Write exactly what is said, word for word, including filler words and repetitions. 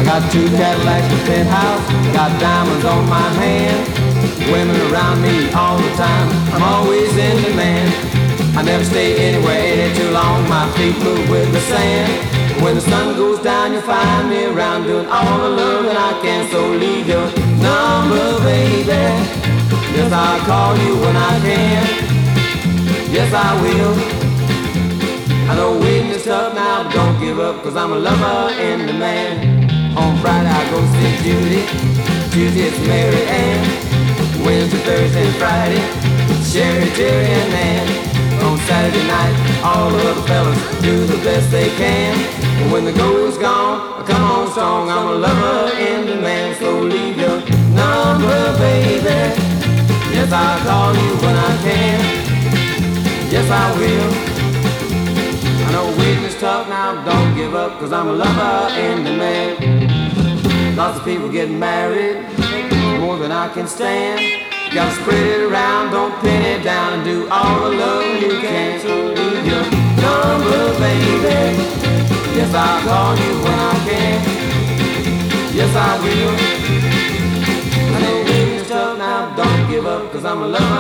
Got two Cadillacs, a penthouse, got diamonds on my hand. Women around me all the time, I'm always in demand. I never stay anywhere any too long, my feet move with the sand. When the sun goes down, you'll find me around doing all the love that I can. So leave your number, baby. Yes, I'll call you when I can. Yes, I will. I know waiting is tough now, but don't give up, cause I'm a lover in demand. On Friday I go see Judy, Tuesday it's Mary Ann, Wednesday, Thursday, and Friday, Sherry, Jerry, and Nan. On Saturday night, all the other fellas do the best they can. And when the gold's gone, I come on strong, I'm a lover in demand. So leave your number, baby. Yes, I'll call you when I can. Yes, I will. I know waiting is tough now, but don't give up, cause I'm a lover in demand. Lots of people getting married, more than I can stand. Gotta spread it around, don't pin it down, and do all the love you can. So leave your number, baby. Yes, I'll call you when I can. Yes, I will. I know waiting is tough now, but don't give up, cause I'm a lover